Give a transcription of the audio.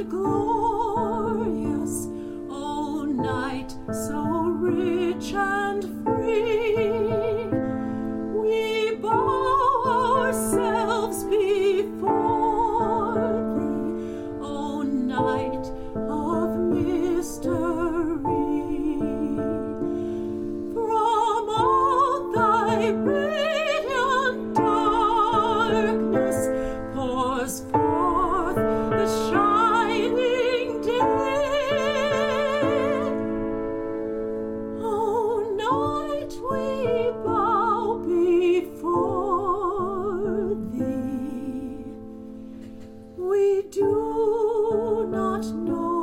and glorious, O night so rich and free. We bow ourselves before thee, O night of mystery. From out thy radiant darkness pours forth the shining day. O night, we bow before thee. We do not know